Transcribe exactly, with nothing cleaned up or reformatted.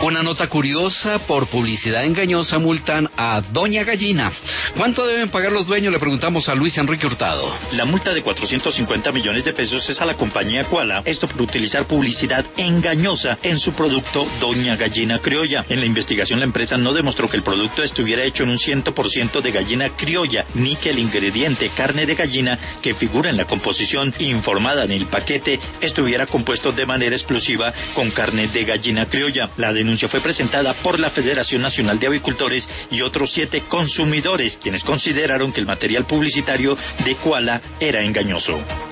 Una nota curiosa: por publicidad engañosa multan a Doña Gallina. ¿Cuánto deben pagar los dueños? Le preguntamos a Luis Enrique Hurtado. La multa de cuatrocientos cincuenta millones de pesos es a la compañía Koala, esto por utilizar publicidad engañosa en su producto Doña Gallina Criolla. En la investigación, la empresa no demostró que el producto estuviera hecho en un cien por ciento de gallina criolla, ni que el ingrediente carne de gallina que figura en la composición informada en el paquete estuviera compuesto de manera exclusiva con carne de gallina criolla. La denuncia fue presentada por la Federación Nacional de Avicultores y otros siete consumidores, quienes consideraron que el material publicitario de Koala era engañoso.